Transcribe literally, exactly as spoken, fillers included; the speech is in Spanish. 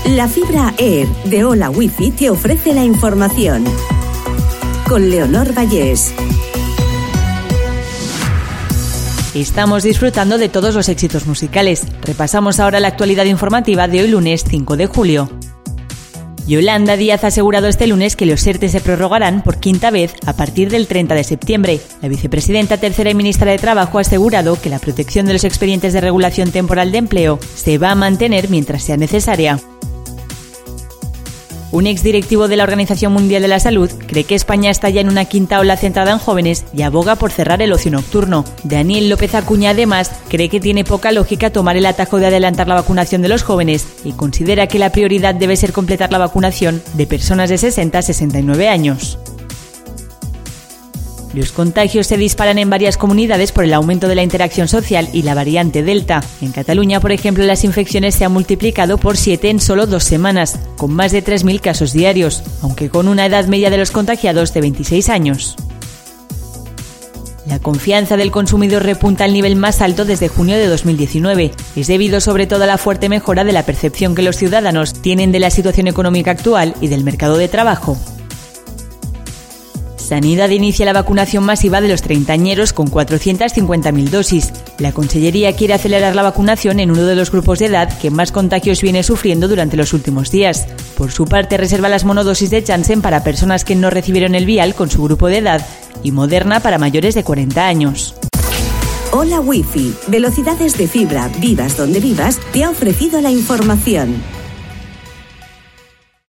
La fibra Air de Hola Wifi te ofrece la información. Con Leonor Vallés. Estamos disfrutando de todos los éxitos musicales. Repasamos ahora la actualidad informativa de hoy lunes cinco de julio. Yolanda Díaz ha asegurado este lunes que los ERTE se prorrogarán por quinta vez a partir del treinta de septiembre. La vicepresidenta tercera y ministra de Trabajo ha asegurado que la protección de los expedientes de regulación temporal de empleo se va a mantener mientras sea necesaria. Un exdirectivo de la Organización Mundial de la Salud cree que España está ya en una quinta ola centrada en jóvenes y aboga por cerrar el ocio nocturno. Daniel López Acuña, además, cree que tiene poca lógica tomar el atajo de adelantar la vacunación de los jóvenes y considera que la prioridad debe ser completar la vacunación de personas de sesenta a sesenta y nueve años. Los contagios se disparan en varias comunidades por el aumento de la interacción social y la variante Delta. En Cataluña, por ejemplo, las infecciones se han multiplicado por siete en solo dos semanas, con más de tres mil casos diarios, aunque con una edad media de los contagiados de veintiséis años. La confianza del consumidor repunta al nivel más alto desde junio de dos mil diecinueve. Es debido sobre todo a la fuerte mejora de la percepción que los ciudadanos tienen de la situación económica actual y del mercado de trabajo. Sanidad inicia la vacunación masiva de los treintañeros con cuatrocientas cincuenta mil dosis. La Consellería quiere acelerar la vacunación en uno de los grupos de edad que más contagios viene sufriendo durante los últimos días. Por su parte, reserva las monodosis de Janssen para personas que no recibieron el vial con su grupo de edad y Moderna para mayores de cuarenta años. Hola Wifi, velocidades de fibra, vivas donde vivas, te ha ofrecido la información.